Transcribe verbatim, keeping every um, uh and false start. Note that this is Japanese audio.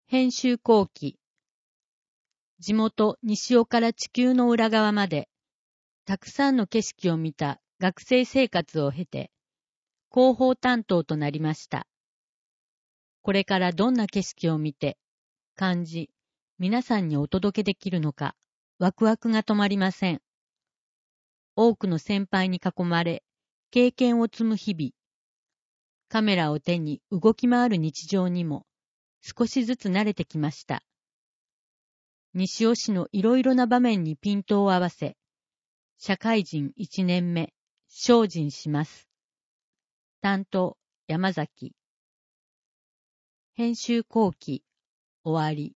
編集後期。地元西尾から地球の裏側まで、たくさんの景色を見た学生生活を経て、広報担当となりました。これからどんな景色を見て、感じ、皆さんにお届けできるのか、ワクワクが止まりません。多くの先輩に囲まれ、経験を積む日々。カメラを手に動き回る日常にも、少しずつ慣れてきました。西尾市のいろいろな場面にピントを合わせ、社会人いちねんめ、精進します。担当、山崎。編集後期、終わり。